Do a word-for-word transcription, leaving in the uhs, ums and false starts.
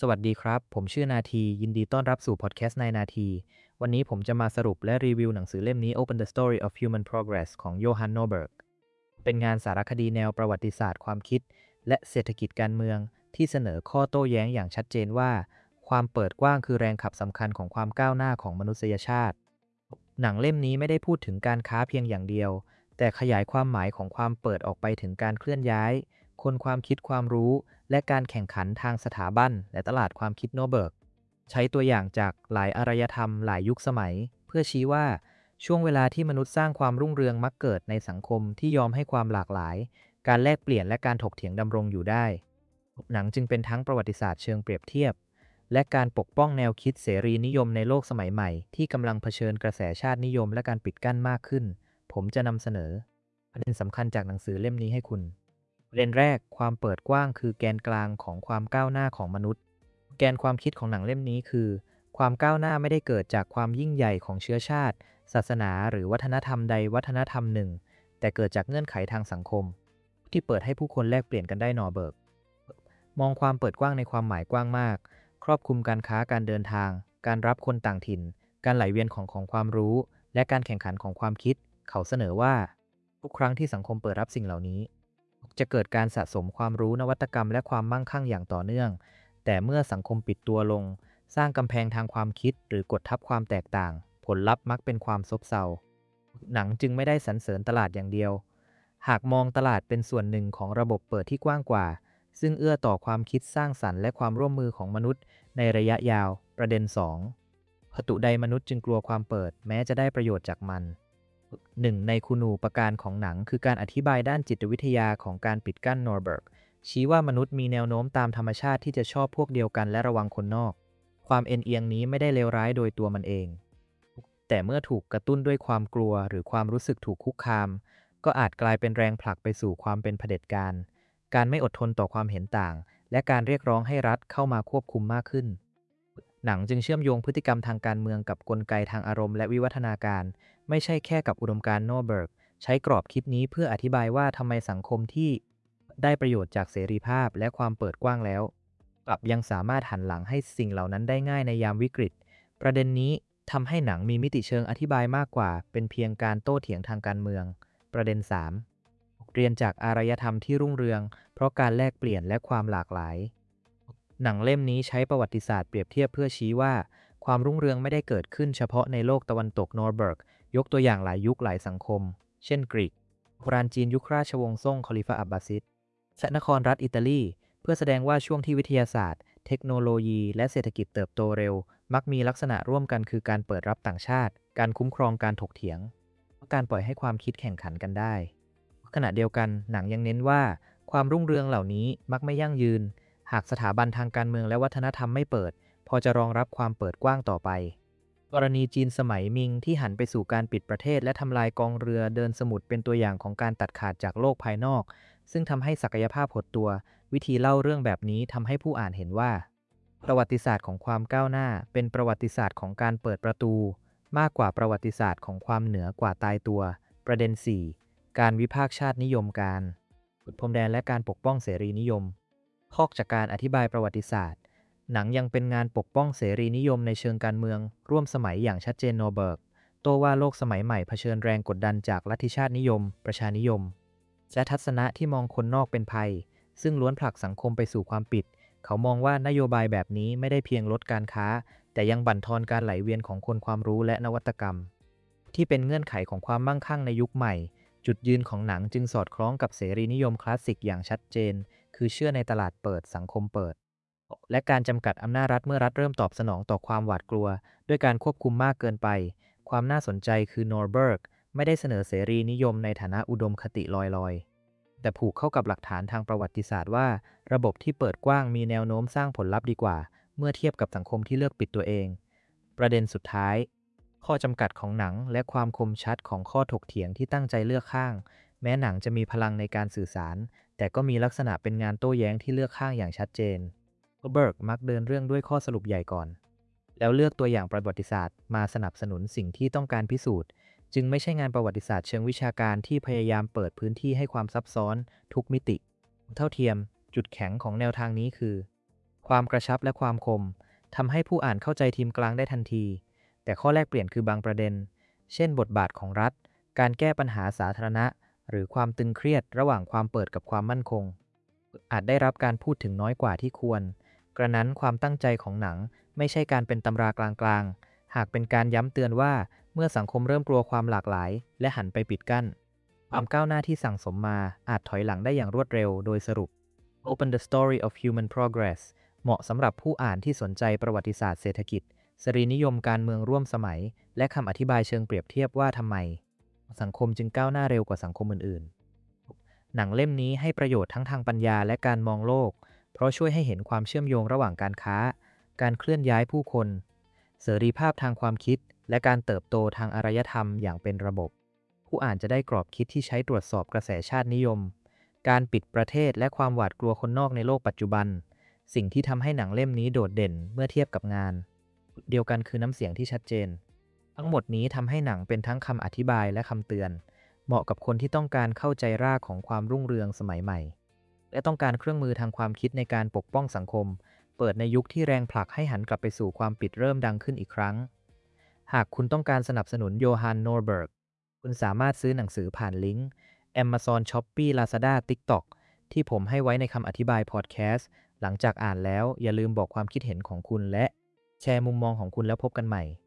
สวัสดีครับ ผมชื่อนาที ยินดีต้อนรับสู่พอดแคสต์ในนาที วันนี้ผมจะมาสรุปและรีวิวหนังสือเล่มนี้ Open the Story of Human Progress ของโยฮัน โนเบิร์ก เป็นงานสารคดีแนวประวัติศาสตร์ความคิด และเศรษฐกิจการเมืองที่เสนอข้อโต้แย้งอย่างชัดเจนว่า ความเปิดกว้างคือแรงขับสำคัญของความก้าวหน้าของมนุษยชาติ หนังเล่มนี้ไม่ได้พูดถึงการค้าเพียงอย่างเดียว แต่ขยายความหมายของความเปิดออกไปถึงการเคลื่อนย้าย คนความคิดความรู้ และการแข่งขันทางสถาบันและตลาดความคิดโนเบิร์ก ใช้ตัวอย่างจากหลายอารยธรรมหลายยุคสมัย เพื่อชี้ว่าช่วงเวลาที่มนุษย์สร้างความรุ่งเรืองมักเกิดในสังคมที่ยอมให้ความหลากหลาย การแลกเปลี่ยนและการถกเถียงดำรงอยู่ได้ หนังจึงเป็นทั้งประวัติศาสตร์เชิงเปรียบเทียบ และการปกป้องแนวคิดเสรีนิยมในโลกสมัยใหม่ที่กำลังเผชิญกระแสชาตินิยมและการปิดกั้นมากขึ้น ผมจะนำเสนอประเด็นสำคัญจากหนังสือเล่มนี้ให้คุณ ประเด็นแรกความเปิดกว้างคือแกนกลางของความก้าวหน้าของมนุษย์ แกนความคิดของหนังเล่มนี้คือ ความก้าวหน้าไม่ได้เกิดจากความยิ่งใหญ่ของเชื้อชาติ ศาสนาหรือวัฒนธรรมใดวัฒนธรรมหนึ่ง แต่เกิดจากเงื่อนไขทางสังคม ที่เปิดให้ผู้คนแลกเปลี่ยนกันได้นอเบิร์ก มองความเปิดกว้างในความหมายกว้างมาก ครอบคลุมการค้าการเดินทาง การรับคนต่างถิ่น การไหลเวียนของของความรู้ และการแข่งขันของความคิด เขาเสนอว่าทุกครั้งที่สังคมเปิดรับสิ่งเหล่านี้ จะเกิดการสะสมความรู้นวัตกรรมและความมั่งคั่งอย่างต่อเนื่อง แต่เมื่อสังคมปิดตัวลง สร้างกำแพงทางความคิดหรือกดทับความแตกต่าง ผลลัพธ์มักเป็นความซบเซา หนังจึงไม่ได้สรรเสริญตลาดอย่างเดียว หากมองตลาดเป็นส่วนหนึ่งของระบบเปิดที่กว้างกว่า ซึ่งเอื้อต่อความคิดสร้างสรรค์และความร่วมมือของมนุษย์ในระยะยาว ประเด็น สองหตุใดมนุษย์จึงกลัวความเปิดแม้จะได้ประโยชน์จากมัน หนึ่งในคุณูปการของหนังคือการอธิบายด้านจิตวิทยาของการปิดกั้นนอร์เบิร์ก ชี้ว่ามนุษย์มีแนวโน้มตามธรรมชาติที่จะชอบพวกเดียวกันและระวังคนนอก ความเอ็นเอียงนี้ไม่ได้เลวร้ายโดยตัวมันเอง แต่เมื่อถูกกระตุ้นด้วยความกลัวหรือความรู้สึกถูกคุกคาม ก็อาจกลายเป็นแรงผลักไปสู่ความเป็นเผด็จการ การไม่อดทนต่อความเห็นต่าง และการเรียกร้องให้รัฐเข้ามาควบคุมมากขึ้น หนังจึงเชื่อมโยงพฤติกรรมทางการเมืองกับกลไกทางอารมณ์และวิวัฒนาการ ไม่ใช่แค่กับอุดมการณ์โนเบิร์ก ใช้กรอบคิดนี้เพื่ออธิบายว่าทำไมสังคมที่ได้ประโยชน์จากเสรีภาพและความเปิดกว้างแล้วกลับยังสามารถหันหลังให้สิ่งเหล่านั้นได้ง่ายในยามวิกฤต ประเด็นนี้ทำให้หนังมีมิติเชิงอธิบายมากกว่าเป็นเพียงการโต้เถียงทางการเมือง ประเด็น สาม เรียนจากอารยธรรมที่รุ่งเรืองเพราะการแลกเปลี่ยนและความหลากหลาย หนังเล่มนี้ใช้ประวัติศาสตร์เปรียบเทียบเพื่อชี้ว่าความรุ่งเรืองไม่ได้เกิดขึ้นเฉพาะในโลกตะวันตกนอร์เบิร์ก ยกตัวอย่างหลายยุคหลายสังคม เช่นกรีกโบราณจีนยุคราชวงศ์ซ่งคอลิฟะอับบาซิดและนครรัฐอิตาลีเพื่อแสดงว่าช่วงที่วิทยาศาสตร์เทคโนโลยีและเศรษฐกิจเติบโตเร็วมักมีลักษณะร่วมกันคือการเปิดรับต่างชาติการคุ้มครองการถกเถียงและการปล่อยให้ความคิดแข่งขันกันได้ขณะเดียวกันหนังยังเน้นว่าความรุ่งเรืองเหล่านี้มักไม่ยั่งยืนหากสถาบันทางการเมืองและวัฒนธรรมไม่เปิดพอจะรองรับความเปิดกว้างต่อไปกรณีจีนสมัยมิงที่หันไปสู่การปิดประเทศและทำลายกองเรือเดินสมุทรเป็นตัวอย่างของการตัดขาดจากโลกภายนอกซึ่งทำให้ศักยภาพหดตัววิธีเล่าเรื่องแบบนี้ทำให้ผู้อ่านเห็นว่าประวัติศาสตร์ของความก้าวหน้าเป็นประวัติศาสตร์ของการเปิดประตูมากกว่าประวัติศาสตร์ของความเหนือกว่าตายตัวประเด็น สี่ การวิพากษ์ชาตินิยมการขุดพรมแดนและการปกป้องเสรีนิยมพอกจากการอธิบายประวัติศาสตร์หนังยังเป็นงานปกป้องเสรีนิยมในเชิงการเมืองร่วมสมัยอย่างชัดเจนโนเบิร์กโต้ว่าโลกสมัยใหม่เผชิญแรงกดดันจากลัทธิชาตินิยมประชานิยมและทัศนะที่มองคนนอกเป็นภัยซึ่งล้วนผลักสังคมไปสู่ความปิดเขามองว่านโยบายแบบนี้ไม่ได้เพียงลดการค้าแต่ยังบั่นทอนการไหลเวียนของคนความรู้และนวัตกรรมที่เป็นเงื่อนไขของความมั่งคั่งในยุคใหม่จุดยืนของหนังจึงสอดคล้องกับเสรีนิยมคลาสสิกอย่างชัดเจนคือเชื่อในตลาดเปิดสังคมเปิดและการจำกัดอำนาจรัฐเมื่อรัฐเริ่มตอบสนองต่อความหวาดกลัวด้วยการควบคุมมากเกินไปความน่าสนใจคือนอร์เบิร์กไม่ได้เสนอเสรีนิยมในฐานะอุดมคติลอยๆแต่ผูกเข้ากับหลักฐานทางประวัติศาสตร์ว่าระบบที่เปิดกว้างมีแนวโน้มสร้างผลลัพธ์ดีกว่าเมื่อเทียบกับสังคมที่เลือกปิดตัวเองประเด็นสุดท้ายข้อจำกัดของหนังและความคมชัดของข้อถกเถียงที่ตั้งใจเลือกข้างแม้หนังจะมีพลังในการสื่อสารแต่ก็มีลักษณะเป็นงานโต้แย้งที่เลือกข้างอย่างชัดเจนเบิร์กมักเดินเรื่องด้วยข้อสรุปใหญ่ก่อนแล้วเลือกตัวอย่างประวัติศาสตร์มาสนับสนุนสิ่งที่ต้องการพิสูจน์จึงไม่ใช่งานประวัติศาสตร์เชิงวิชาการที่พยายามเปิดพื้นที่ให้ความซับซ้อนทุกมิติเท่าเทียมจุดแข็งของแนวทางนี้คือความกระชับและความคมทำให้ผู้อ่านเข้าใจทีมกลางได้ทันที แต่ข้อแลกเปลี่ยนคือบางประเด็น เช่นบทบาทของรัฐ การแก้ปัญหาสาธารณะ หรือความตึงเครียดระหว่างความเปิดกับความมั่นคง อาจได้รับการพูดถึงน้อยกว่าที่ควร กระนั้นความตั้งใจของหนังไม่ใช่การเป็นตำรากลางๆ หากเป็นการย้ำเตือนว่าเมื่อสังคมเริ่มกลัวความหลากหลายและหันไปปิดกั้น ความก้าวหน้าที่สั่งสมมาอาจถอยหลังได้อย่างรวดเร็ว โดยสรุป Open the Story of Human Progress เหมาะสำหรับผู้อ่านที่สนใจประวัติศาสตร์เศรษฐกิจสรีนิยมการเมืองร่วมสมัย และคำอธิบายเชิงเปรียบเทียบว่าทำไมสังคมจึงก้าวหน้าเร็วกว่าสังคมอื่นๆ หนังเล่มนี้ให้ประโยชน์ทั้งทางปัญญาและการมองโลก เพราะช่วยให้เห็นความเชื่อมโยงระหว่างการค้า การเคลื่อนย้ายผู้คน เสรีภาพทางความคิด และการเติบโตทางอารยธรรมอย่างเป็นระบบ ผู้อ่านจะได้กรอบคิดที่ใช้ตรวจสอบกระแสชาตินิยม การปิดประเทศและความหวาดกลัวคนนอกในโลกปัจจุบัน สิ่งที่ทำให้หนังเล่มนี้โดดเด่นเมื่อเทียบกับงาน เดียวกันคือน้ำเสียงที่ชัดเจน ทั้งหมดนี้ทำให้หนังเป็นทั้งคำอธิบายและคำเตือน เหมาะกับคนที่ต้องการเข้าใจรากของความรุ่งเรืองสมัยใหม่ และต้องการเครื่องมือทางความคิดในการปกป้องสังคม เปิดในยุคที่แรงผลักให้หันกลับไปสู่ความปิดเริ่มดังขึ้นอีกครั้ง หากคุณต้องการสนับสนุนโยฮัน โนร์เบิร์ก คุณสามารถซื้อหนังสือผ่านลิงก์ Amazon Shopee Lazada TikTok ที่ผมให้ไว้ในคำอธิบายพอดแคสต์ หลังจากอ่านแล้วอย่าลืมบอกความคิดเห็นของคุณและแชร์มุมมองของคุณแล้วพบกันใหม่